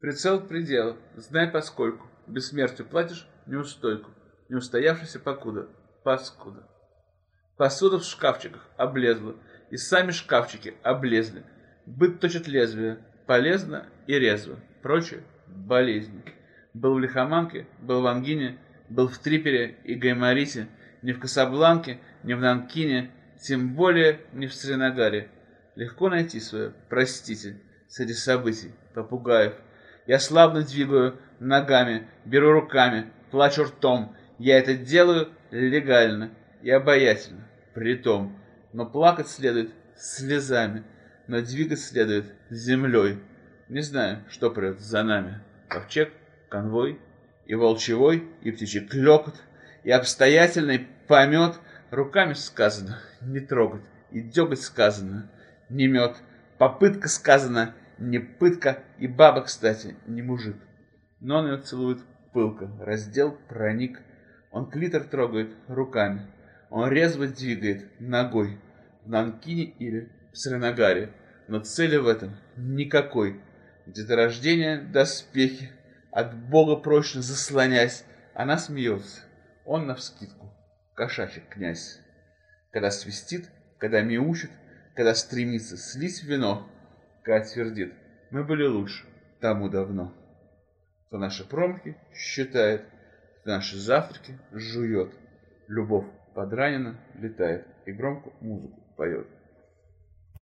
Прицел предела, знай поскольку, бессмертию платишь неустойку, не устоявшийся покуда, паскуда. Посуда в шкафчиках облезла, и сами шкафчики облезли. Быт точит лезвие, полезно и резво, прочее болезни. Был в лихоманке, был в ангине, был в Трипере и Гайморите, не в Касабланке, не в Нанкине, тем более не в Сринагаре. Легко найти свое, простите, среди событий, попугаев. Я славно двигаю ногами, беру руками, плачу ртом. Я это делаю легально и обаятельно, притом. Но плакать следует слезами, но двигать следует землей. Не знаю, что прет за нами. Ковчег, конвой, и волчевой, и птичий клёкот, и обстоятельный помет. Руками сказано не трогать, и дёготь сказано не мед. Попытка сказана не пытка, и баба, кстати, не мужик. Но он ее целует пылко, раздел проник. Он клитор трогает руками, он резво двигает ногой. В Нанкине или в Сринагаре, но цели в этом никакой. Где-то рождение доспехи, от Бога прочно заслонясь. Она смеется, он навскидку, кошачий князь. Когда свистит, когда мяучит, когда стремится слить вино, когда твердит, мы были лучше тому давно. Кто наши промахи считает, кто наши завтраки жует. Любовь подранена, летает и громко музыку поет.